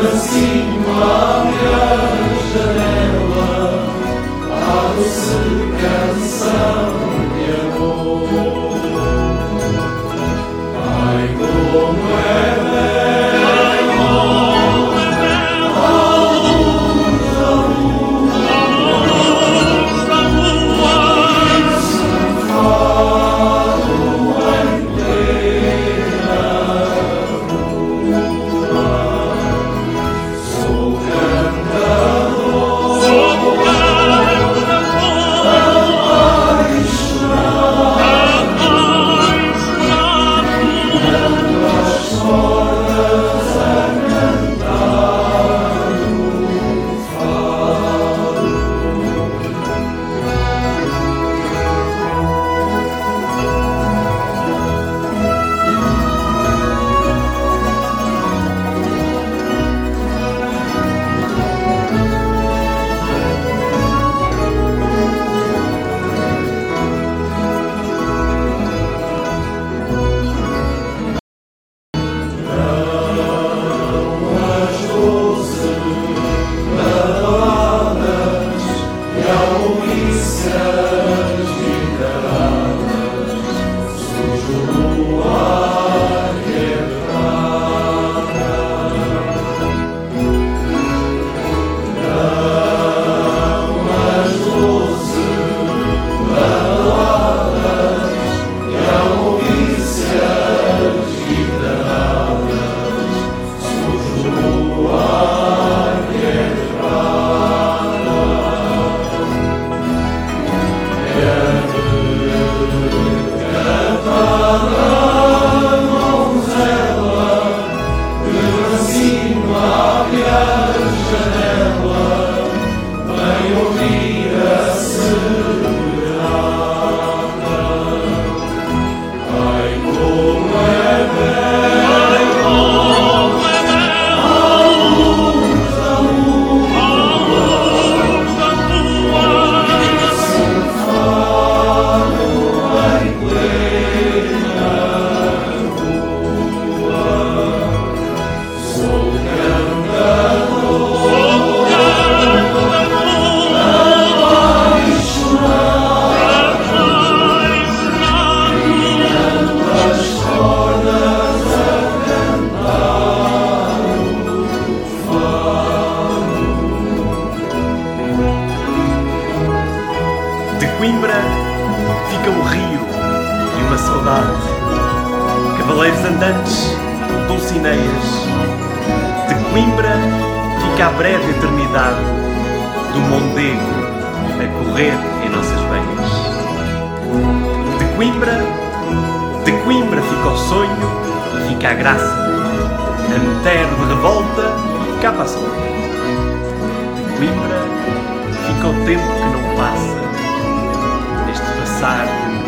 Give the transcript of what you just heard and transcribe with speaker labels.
Speaker 1: Coimbra fica o rio e uma saudade, cavaleiros andantes, dulcineias. De Coimbra fica a breve eternidade do Mondego a correr em nossas veias. De Coimbra fica o sonho e fica a graça, a meter de revolta cá para a sombra. De Coimbra fica o tempo que não passa, neste passar